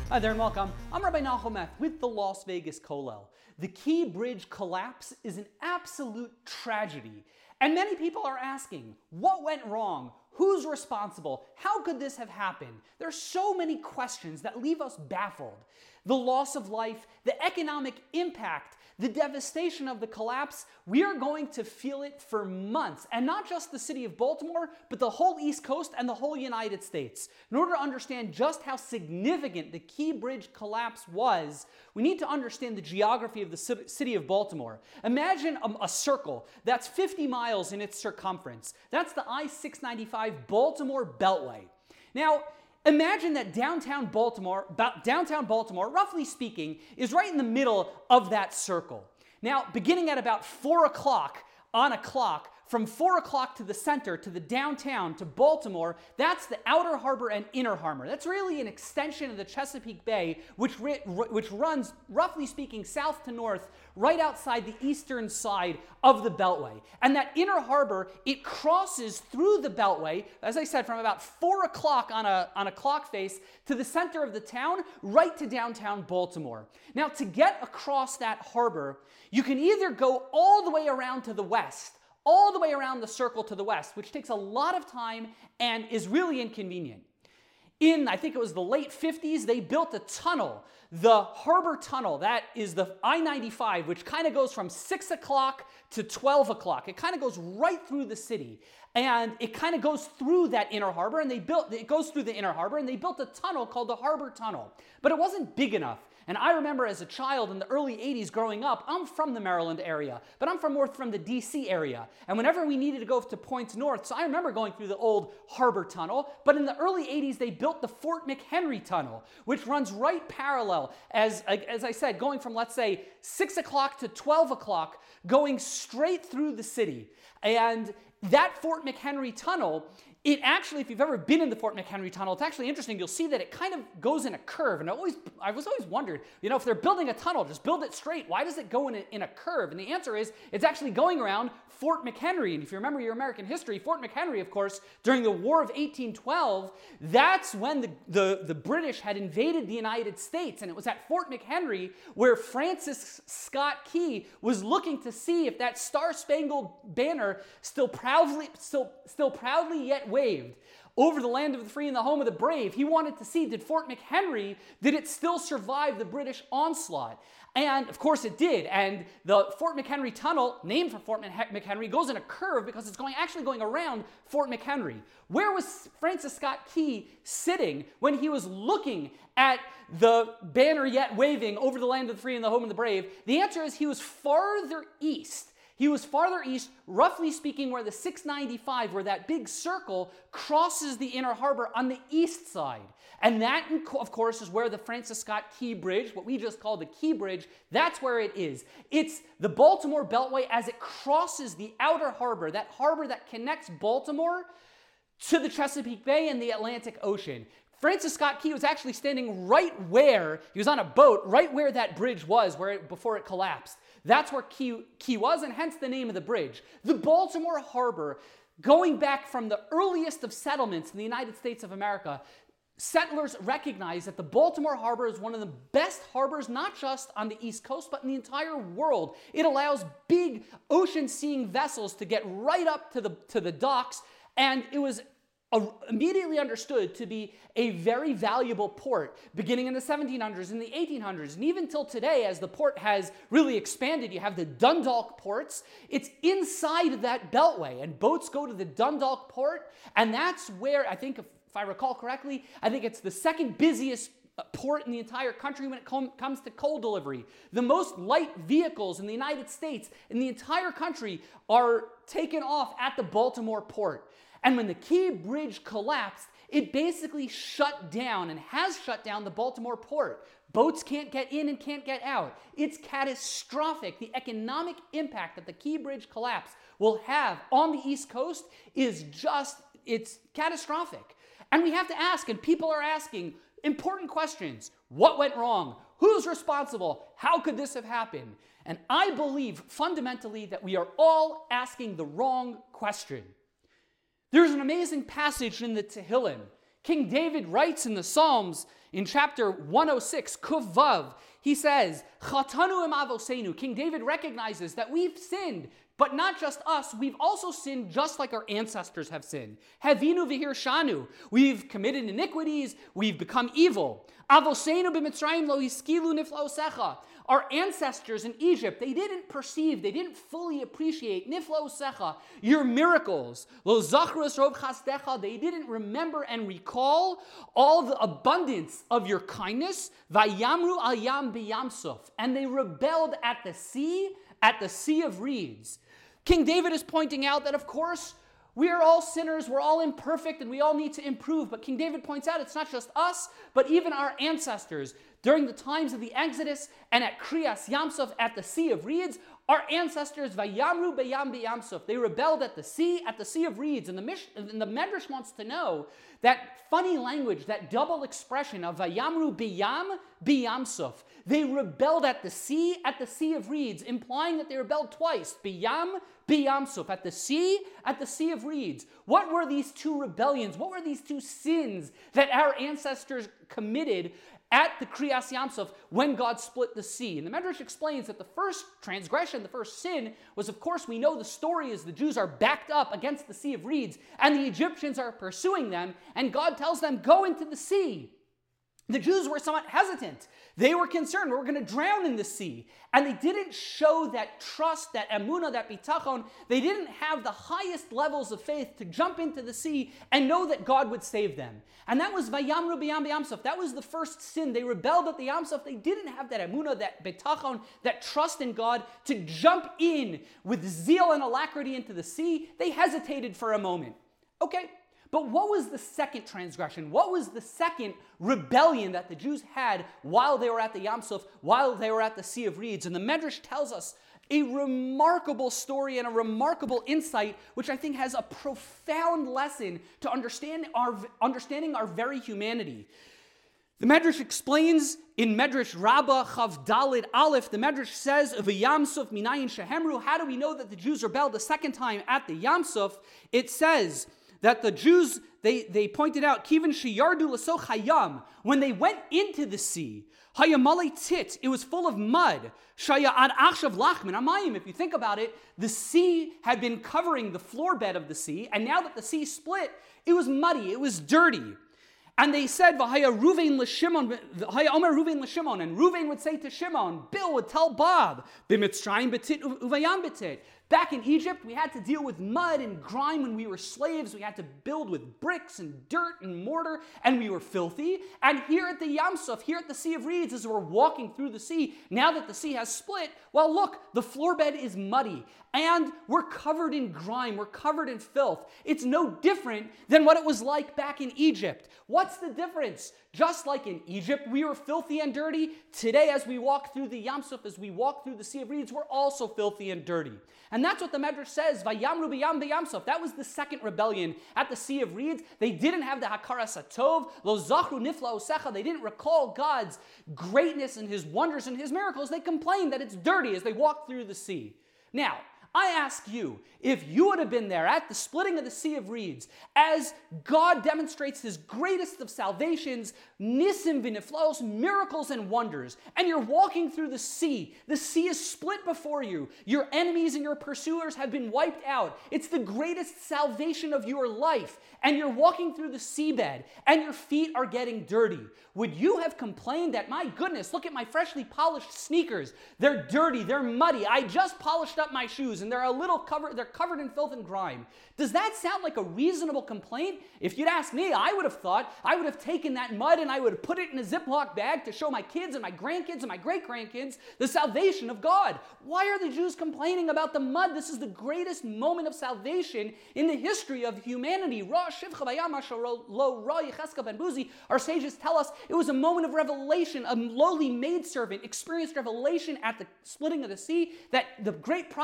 Hi there and welcome. I'm Rabbi Nahum with the Las Vegas Kollel. The Key Bridge collapse is an absolute tragedy. And many people are asking, what went wrong? Who's responsible? How could this have happened? There are so many questions that leave us baffled. The loss of life, the economic impact, the devastation of the collapse, we are going to feel it for months. And not just the city of Baltimore, but the whole East Coast and the whole United States. In order to understand just how significant the Key Bridge collapse was, we need to understand the geography of the city of Baltimore. Imagine a circle that's 50 miles in its circumference. That's the I-695 Baltimore Beltway. Now, imagine that downtown Baltimore, roughly speaking, is right in the middle of that circle. Now, beginning at about 4 o'clock on a clock, from 4 o'clock to the center, to the downtown, to Baltimore, that's the outer harbor and inner harbor. That's really an extension of the Chesapeake Bay, which runs, roughly speaking, south to north, right outside the eastern side of the Beltway. And that inner harbor, it crosses through the Beltway, as I said, from about 4 o'clock on a clock face to the center of the town, right to downtown Baltimore. Now, to get across that harbor, you can either go all the way around to the west, all the way around the circle to the west, which takes a lot of time and is really inconvenient. In, I think it was the late 50s, they built a tunnel, the Harbor Tunnel. That is the I-95, which kind of goes from 6 o'clock to 12 o'clock. It kind of goes right through the city. And it kind of goes through that inner harbor, and it goes through the inner harbor, and they built a tunnel called the Harbor Tunnel. But it wasn't big enough. And I remember as a child in the early 80s growing up, I'm from the Maryland area, but I'm from the DC area. And whenever we needed to go to points north, so I remember going through the old Harbor Tunnel, but in the early 80s, they built the Fort McHenry Tunnel, which runs right parallel, as I said, going from, let's say, 6 o'clock to 12 o'clock, going straight through the city. And that Fort McHenry Tunnel, it actually, if you've ever been in the Fort McHenry Tunnel, it's actually interesting. You'll see that it kind of goes in a curve. And I was always wondered, if they're building a tunnel, just build it straight. Why does it go in a curve? And the answer is, it's actually going around Fort McHenry. And if you remember your American history, Fort McHenry, of course, during the War of 1812, that's when the British had invaded the United States. And it was at Fort McHenry where Francis Scott Key was looking to see if that Star-Spangled Banner still proudly yet waved over the land of the free and the home of the brave. He wanted to see, did Fort McHenry, did it still survive the British onslaught? And of course it did. And the Fort McHenry Tunnel, named for Fort McHenry, goes in a curve because it's actually going around Fort McHenry. Where was Francis Scott Key sitting when he was looking at the banner yet waving over the land of the free and the home of the brave? The answer is he was farther east. He was farther east, roughly speaking, where the 695, where that big circle crosses the inner harbor on the east side. And that, of course, is where the Francis Scott Key Bridge, what we just call the Key Bridge, that's where it is. It's the Baltimore Beltway as it crosses the outer harbor that connects Baltimore to the Chesapeake Bay and the Atlantic Ocean. Francis Scott Key was actually standing right where, he was on a boat, right where that bridge was, before it collapsed. That's where Key was, and hence the name of the bridge. The Baltimore Harbor, going back from the earliest of settlements in the United States of America, settlers recognized that the Baltimore Harbor is one of the best harbors, not just on the East Coast, but in the entire world. It allows big ocean-seeing vessels to get right up to the docks, and it was immediately understood to be a very valuable port, beginning in the 1700s and the 1800s. And even till today, as the port has really expanded, you have the Dundalk ports. It's inside of that beltway, and boats go to the Dundalk port, and that's where, I think, if I recall correctly, I think it's the second busiest port in the entire country when it comes to coal delivery. The most light vehicles in the United States, in the entire country, are taken off at the Baltimore port. And when the Key Bridge collapsed, it basically shut down and has shut down the Baltimore port. Boats can't get in and can't get out. It's catastrophic. The economic impact that the Key Bridge collapse will have on the East Coast is it's catastrophic. And we have to ask, and people are asking, important questions. What went wrong? Who's responsible? How could this have happened? And I believe fundamentally that we are all asking the wrong question. There's an amazing passage in the Tehillim. King David writes in the Psalms in chapter 106, Kuv Vav, he says, Chatanu im avoseinu. King David recognizes that we've sinned, but not just us, we've also sinned just like our ancestors have sinned. Havinu v'hirshanu. We've committed iniquities, we've become evil. Avoseinu b'mitzrayim lo hiskilu niflaosecha. Our ancestors in Egypt, they didn't perceive, they didn't fully appreciate niflaosecha, your miracles. Lo zachrus rov chasdecha. They didn't remember and recall all the abundance of your kindness. Vayamru al yam b'yamsuf. And they rebelled at the sea of reeds. King David is pointing out that, of course, we are all sinners, we're all imperfect, and we all need to improve. But King David points out it's not just us, but even our ancestors. During the times of the Exodus and at Kriyas Yamsuf, at the Sea of Reeds, our ancestors, Vayamru beyam b'yamsuf, they rebelled at the sea of reeds. And the Medrash wants to know that funny language, that double expression of Vayamru beyam b'yamsuf. They rebelled at the sea of reeds, implying that they rebelled twice. Biyam b'yamsuf, at the sea of reeds. What were these two rebellions? What were these two sins that our ancestors committed at the Kriyas Yamsuf when God split the sea? And the Medrash explains that the first transgression, the first sin, was, of course, we know the story is the Jews are backed up against the Sea of Reeds, and the Egyptians are pursuing them, and God tells them, go into the sea. The Jews were somewhat hesitant. They were concerned, we're going to drown in the sea. And they didn't show that trust, that emunah, that bitachon. They didn't have the highest levels of faith to jump into the sea and know that God would save them. And that was vayamru b'yam b'yamsuf. That was the first sin. They rebelled at the Yamsuf. They didn't have that emunah, that bitachon, that trust in God to jump in with zeal and alacrity into the sea. They hesitated for a moment. Okay. But what was the second transgression? What was the second rebellion that the Jews had while they were at the Yamsuf, while they were at the Sea of Reeds? And the Medrash tells us a remarkable story and a remarkable insight, which I think has a profound lesson to understanding our very humanity. The Medrash explains in Medrash Rabbah Chav Dalid Aleph, the Medrash says, V'yamsuf minayin shehemru. How do we know that the Jews rebelled the second time at the Yamsuf? It says that the Jews, they pointed out, Kivin sheyardu l'soch hayam, when they went into the sea, hayamale tit, it was full of mud, shaya ad achshav lachmin amayim. If you think about it, the sea had been covering the floor bed of the sea, and now that the sea split, it was muddy, it was dirty. And they said, V'haya Ruvain l'Shimon, V'haya Omer Ruvain l'Shimon, and Ruvain would say to Shimon, Bill would tell Bob, B'mitzrayim betit uvayam betit. Back in Egypt, we had to deal with mud and grime when we were slaves. We had to build with bricks and dirt and mortar, and we were filthy. And here at the Yamsuf, here at the Sea of Reeds, as we're walking through the sea, now that the sea has split, well, look, the floor bed is muddy, and we're covered in grime, we're covered in filth. It's no different than what it was like back in Egypt. What's the difference? Just like in Egypt, we were filthy and dirty. Today, as we walk through the Yamsuf, as we walk through the Sea of Reeds, we're also filthy and dirty. And that's what the Medrash says, Vayamru b'yam b'yamsuf. That was the second rebellion at the Sea of Reeds. They didn't have the Hakaras HaTov, Lo zachru niflaosecha. They didn't recall God's greatness and His wonders and His miracles. They complained that it's dirty as they walked through the sea. Now, I ask you, if you would have been there at the splitting of the Sea of Reeds, as God demonstrates His greatest of salvations, nisim v'niflaos, miracles and wonders, and you're walking through the sea is split before you, your enemies and your pursuers have been wiped out, it's the greatest salvation of your life, and you're walking through the seabed, and your feet are getting dirty, would you have complained that, my goodness, look at my freshly polished sneakers, they're dirty, they're muddy, I just polished up my shoes, and they're covered in filth and grime. Does that sound like a reasonable complaint? If you'd ask me, I would have taken that mud and I would have put it in a Ziploc bag to show my kids and my grandkids and my great-grandkids the salvation of God. Why are the Jews complaining about the mud? This is the greatest moment of salvation in the history of humanity. Our sages tell us it was a moment of revelation. A lowly maidservant experienced revelation at the splitting of the sea that the great prophet Ezekiel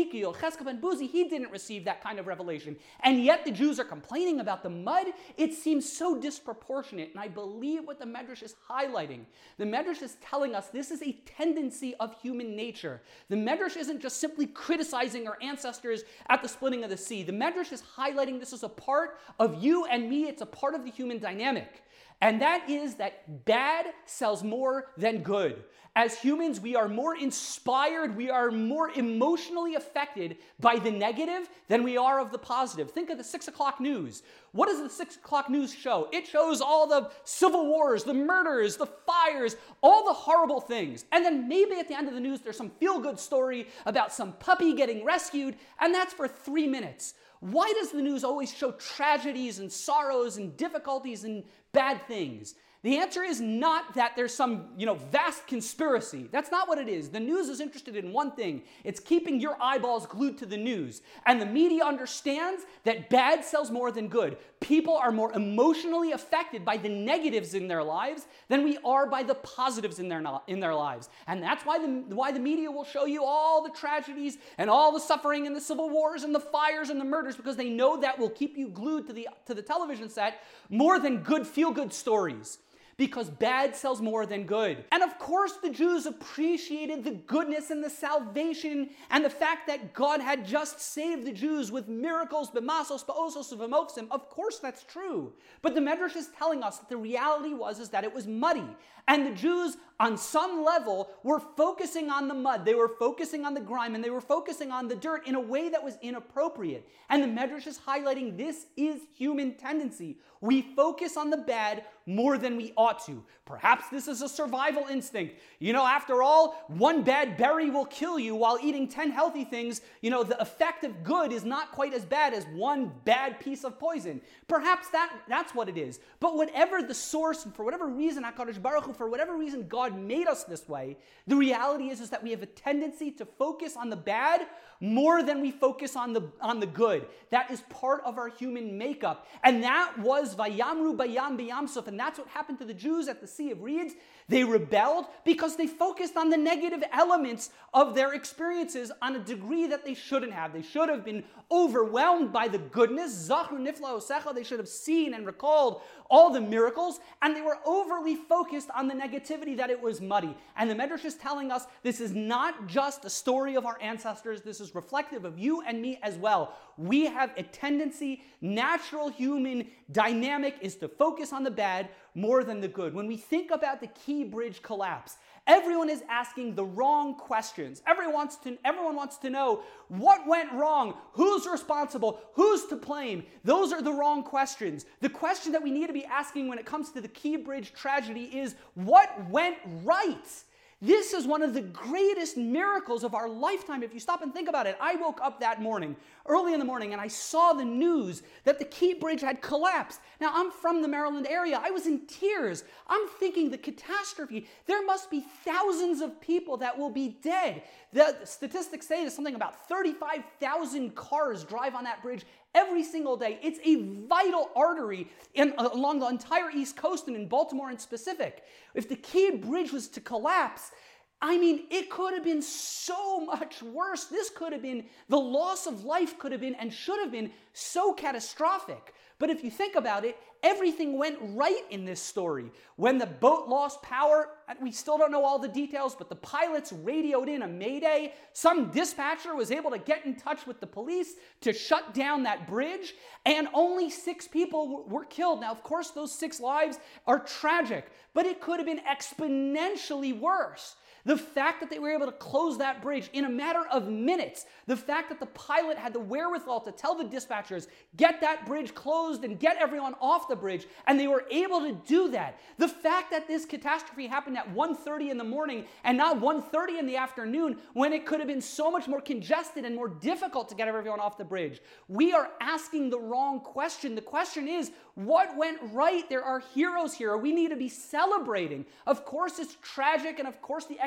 Ezekiel, Cheskab and Buzi, he didn't receive that kind of revelation. And yet the Jews are complaining about the mud. It seems so disproportionate. And I believe what the Medrash is highlighting. The Medrash is telling us this is a tendency of human nature. The Medrash isn't just simply criticizing our ancestors at the splitting of the sea. The Medrash is highlighting this is a part of you and me. It's a part of the human dynamic. And that is that bad sells more than good. As humans, we are more inspired, we are more emotionally affected by the negative than we are of the positive. Think of the 6 o'clock news. What does the 6 o'clock news show? It shows all the civil wars, the murders, the fires, all the horrible things. And then maybe at the end of the news, there's some feel-good story about some puppy getting rescued, and that's for 3 minutes. Why does the news always show tragedies and sorrows and difficulties and bad things? The answer is not that there's some, vast conspiracy. That's not what it is. The news is interested in one thing. It's keeping your eyeballs glued to the news. And the media understands that bad sells more than good. People are more emotionally affected by the negatives in their lives than we are by the positives in their lives. And that's why the media will show you all the tragedies and all the suffering and the civil wars and the fires and the murders, because they know that will keep you glued to the television set more than good feel-good stories. Because bad sells more than good. And of course the Jews appreciated the goodness and the salvation and the fact that God had just saved the Jews with miracles, b'masos, ba'osos, v'moksim. Of course that's true. But the Medrash is telling us that the reality is that it was muddy. And the Jews, on some level, were focusing on the mud. They were focusing on the grime, and they were focusing on the dirt in a way that was inappropriate. And the Medrash is highlighting this is human tendency. We focus on the bad more than we ought to. Perhaps this is a survival instinct. After all, one bad berry will kill you while eating 10 healthy things. The effect of good is not quite as bad as one bad piece of poison. Perhaps that's what it is. But whatever the source, and for whatever reason, HaKadosh Baruch Hu, for whatever reason God made us this way, the reality is that we have a tendency to focus on the bad more than we focus on the good. That is part of our human makeup. And that was Vayamru Bayam B'Yamsuf, and that's what happened to the Jews at the Sea of Reeds. They rebelled because they focused on the negative elements of their experiences on a degree that they shouldn't have. They should have been overwhelmed by the goodness. Zachru Nifla Osecha. They should have seen and recalled all the miracles, and they were overly focused on the negativity that it was muddy. And the Medrash is telling us this is not just a story of our ancestors. This is reflective of you and me as well. We have a tendency, natural human dynamic is to focus on the bad more than the good. When we think about the Key Bridge collapse, everyone is asking the wrong questions. Everyone wants to know what went wrong, who's responsible, who's to blame. Those are the wrong questions. The question that we need to be asking when it comes to the Key Bridge tragedy is what went right? This is one of the greatest miracles of our lifetime. If you stop and think about it, I woke up that morning, early in the morning, and I saw the news that the Key Bridge had collapsed. Now, I'm from the Maryland area. I was in tears. I'm thinking the catastrophe. There must be thousands of people that will be dead. The statistics say there's something about 35,000 cars drive on that bridge every single day. It's a vital artery along the entire East Coast and in Baltimore in specific. If the Key Bridge was to collapse, it could have been so much worse. This could have been, the loss of life could have been and should have been so catastrophic. But if you think about it, everything went right in this story. When the boat lost power, we still don't know all the details, but the pilots radioed in a mayday. Some dispatcher was able to get in touch with the police to shut down that bridge, and only 6 people were killed. Now, of course, those 6 lives are tragic, but it could have been exponentially worse. The fact that they were able to close that bridge in a matter of minutes, the fact that the pilot had the wherewithal to tell the dispatchers, get that bridge closed and get everyone off the bridge, and they were able to do that. The fact that this catastrophe happened at 1:30 in the morning and not 1:30 in the afternoon, when it could have been so much more congested and more difficult to get everyone off the bridge. We are asking the wrong question. The question is, what went right? There are heroes here. We need to be celebrating. Of course, it's tragic, and of course, the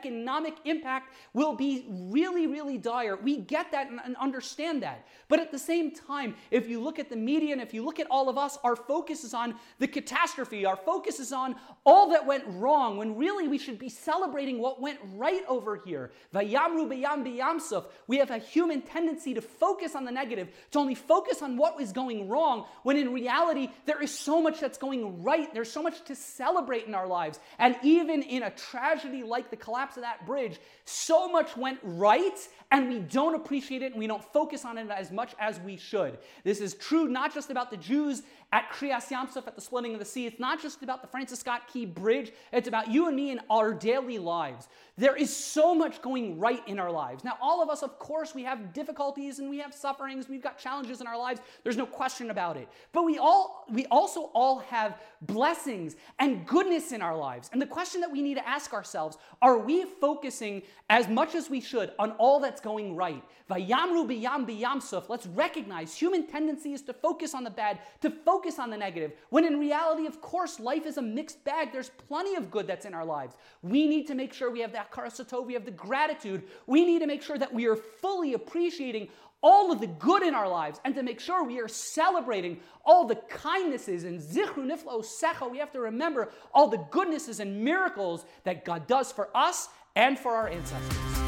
economic impact will be really, really dire. We get that and understand that. But at the same time, if you look at the media and if you look at all of us, our focus is on the catastrophe. Our focus is on all that went wrong, when really we should be celebrating what went right over here. Vayamru b'yam b'yamsuf. We have a human tendency to focus on the negative, to only focus on what is going wrong, when in reality, there is so much that's going right. There's so much to celebrate in our lives. And even in a tragedy like the collapse of that bridge, so much went right, and we don't appreciate it, and we don't focus on it as much as we should. This is true not just about the Jews at Kriyas Yamsuf, at the splitting of the sea. It's not just about the Francis Scott Key Bridge. It's about you and me in our daily lives. There is so much going right in our lives. Now, all of us, of course, we have difficulties and we have sufferings. We've got challenges in our lives. There's no question about it. But we also all have blessings and goodness in our lives. And the question that we need to ask ourselves, are we focusing as much as we should on all that's going right? Vayamru b'yam b'yamsuf. Let's recognize human tendency is to focus on the bad, to focus on the negative, when in reality, of course, life is a mixed bag. There's plenty of good that's in our lives. We need to make sure we have that karasatov, we have the gratitude. We need to make sure that we are fully appreciating all of the good in our lives, and to make sure we are celebrating all the kindnesses and zichru niflo secha. We have to remember all the goodnesses and miracles that God does for us and for our ancestors.